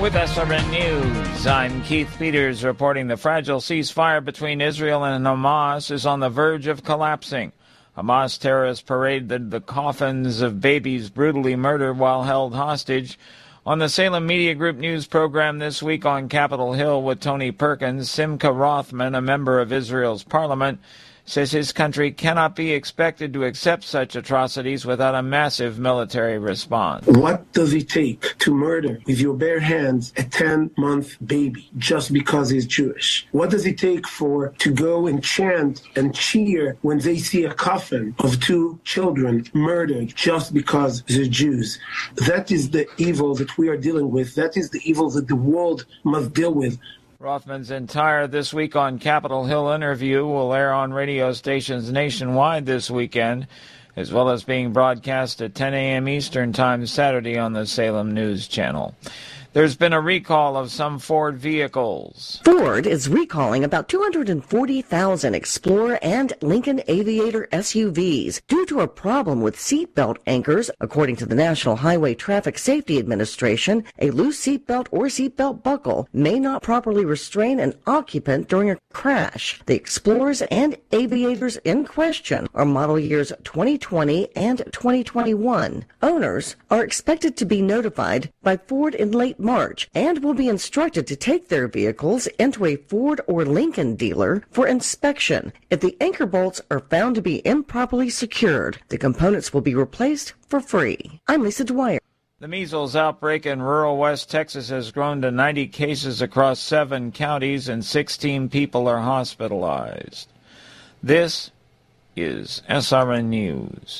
With SRN News, I'm Keith Peters reporting the fragile ceasefire between Israel and Hamas is on the verge of collapsing. Hamas terrorists paraded the coffins of babies brutally murdered while held hostage. On the Salem Media Group news program this week on Capitol Hill with Tony Perkins, Simcha Rothman, a member of Israel's parliament, says his country cannot be expected to accept such atrocities without a massive military response. What does it take to murder with your bare hands a 10-month baby just because he's Jewish? What does it take to go and chant and cheer when they see a coffin of 2 children murdered just because they're Jews? That is the evil that we are dealing with. That is the evil that the world must deal with. Rothman's entire This Week on Capitol Hill interview will air on radio stations nationwide this weekend, as well as being broadcast at 10 a.m. Eastern Time Saturday on the Salem News Channel. There's been a recall of some Ford vehicles. Ford is recalling about 240,000 Explorer and Lincoln Aviator SUVs due to a problem with seatbelt anchors. According to the National Highway Traffic Safety Administration, a loose seatbelt or seatbelt buckle may not properly restrain an occupant during a crash. The Explorers and Aviators in question are model years 2020 and 2021. Owners are expected to be notified by Ford in late March and will be instructed to take their vehicles into a Ford or Lincoln dealer for inspection. If the anchor bolts are found to be improperly secured, the components will be replaced for free. I'm Lisa Dwyer. The measles outbreak in rural West Texas has grown to 90 cases across 7 counties, and 16 people are hospitalized. This is SRN News.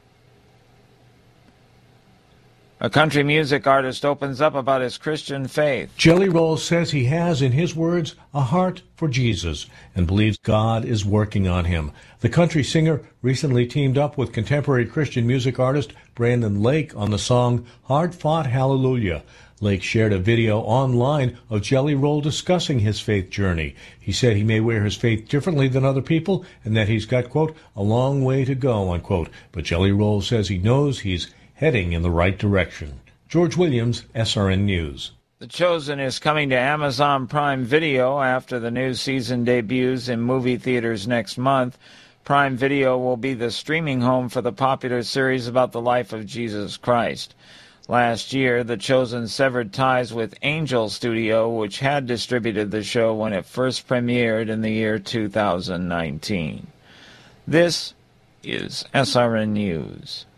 A country music artist opens up about his Christian faith. Jelly Roll says he has, in his words, a heart for Jesus and believes God is working on him. The country singer recently teamed up with contemporary Christian music artist Brandon Lake on the song Hard Fought Hallelujah. Lake shared a video online of Jelly Roll discussing his faith journey. He said he may wear his faith differently than other people and that he's got, quote, a long way to go, unquote. But Jelly Roll says he knows he's heading in the right direction. George Williams, SRN News. The Chosen is coming to Amazon Prime Video after the new season debuts in movie theaters next month. Prime Video will be the streaming home for the popular series about the life of Jesus Christ. Last year, The Chosen severed ties with Angel Studio, which had distributed the show when it first premiered in the year 2019. This is SRN News.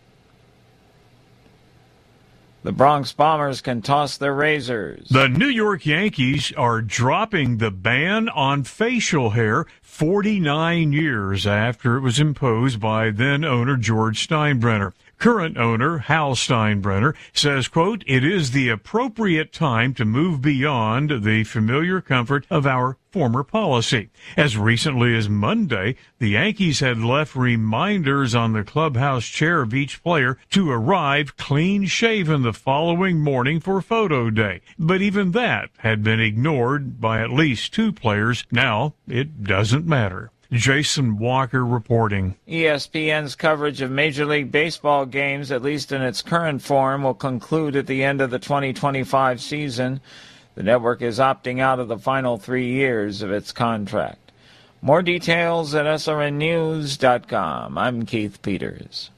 The Bronx Bombers can toss their razors. The New York Yankees are dropping the ban on facial hair 49 years after it was imposed by then-owner George Steinbrenner. Current owner Hal Steinbrenner says, quote, it is the appropriate time to move beyond the familiar comfort of our former policy. As recently as Monday, the Yankees had left reminders on the clubhouse chair of each player to arrive clean-shaven the following morning for photo day. But even that had been ignored by at least 2 players. Now it doesn't matter. Jason Walker reporting. ESPN's coverage of Major League Baseball games, at least in its current form, will conclude at the end of the 2025 season. The network is opting out of the final 3 years of its contract. More details at srnnews.com. I'm Keith Peters.